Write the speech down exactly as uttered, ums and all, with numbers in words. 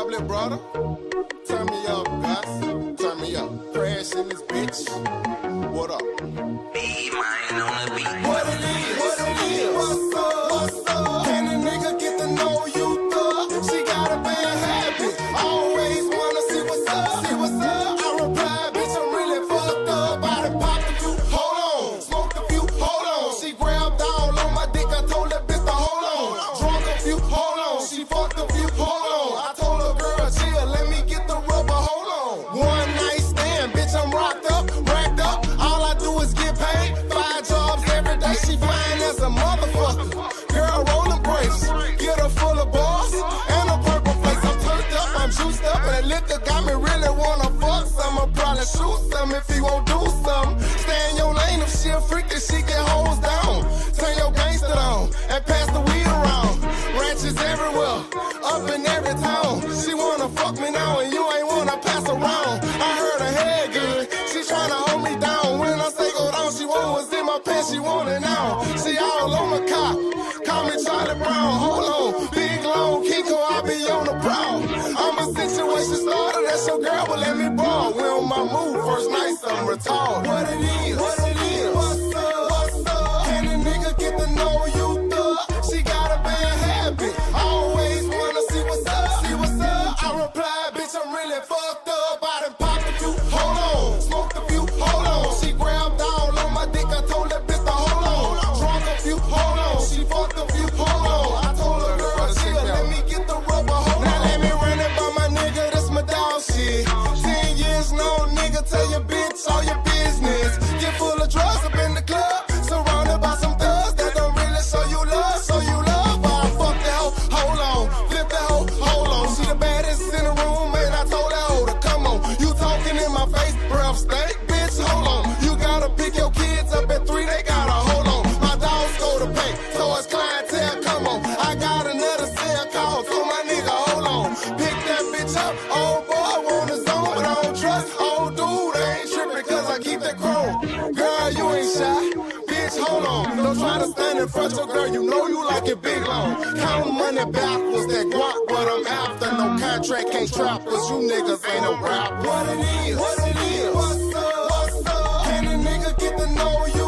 public, brother. Turn me up, guys. Turn me up. Crash in this bitch. What up? Be mine on the beat. What it is? What it is? What's up? What's up? Can a nigga get to know you, thug? She got a bad habit. Always wanna see what's up. See what's up. I reply, bitch, I'm really fucked up. I done popped a few. Hold on. Smoked a few. Hold on. She grabbed all on my dick. I told that bitch to hold on. Drunk a few. Hold on. She fucked a few. Hold on. I told her, girl, chill. Let me get the rubber. Hold on. One night stand, bitch, I'm rocked up, racked up. All I do is get paid. Five jobs every day. She fine as a motherfucker. Girl, rolling brakes. Get her full of balls and a purple face. I'm turned up, I'm juiced up, and that liquor got me really wanna fuck some. I'll probably shoot some if he won't do something. Stay in your lane if she a freak and she get hoes down. Turn your gangster down and pass the weed around. Ranches everywhere, up in every town. She wanna fuck me now and you ain't wanna pass around. I heard her head good, she tryna hold me down. When I say go down, she want what's in my pants, she want it now. She all on my cop, call me Charlie Brown. Hold on, big long Kiko, I be on the prowl. I'm a situation starter, that's your girl, but let me ball. We on my move, first night, something retarded. What it is, what it is, what's up, what's up? Can a nigga get to know you, thug? She got a bad habit, always wanna see what's up, see what's up. I reply, bitch, I'm really fucked up. I done popped a few, hold on, smoked a few, hold on. She grabbed all on my dick, I told that bitch to hold on. Drunk a few, hold on, she fucked a few, hold on. I told her, girl, chill, let me get the rubber, hold on. Now let me run it by my nigga, that's my dog shit. Ten years no nigga, tell your bitch all your business. Get full of drugs up in the club, surrounded by some thugs that don't really show you love, show you love. I fuck that hoe, hold on, flip that hoe, hold on. She the baddest in the room, and I told that hoe to come on. You talking in my face, breath stink, bitch, hold on. You gotta pick your kids up at three, they gotta hold on. My dogs go to pay, so it's clientele, come on. I got another cell call, so my nigga, hold on. Pick that bitch up, old boy want his own, but I don't trust old dude, I ain't tripping cause I keep that chrome. Girl, you ain't shy, bitch, hold on. Don't try to stand in front of your girl, you know you like it big long. Count money backwards, that guap, but I'm after. No contract, can't trap us, you niggas ain't no rap. What it is, what it is, what's up, what's up? Can a nigga get to know you?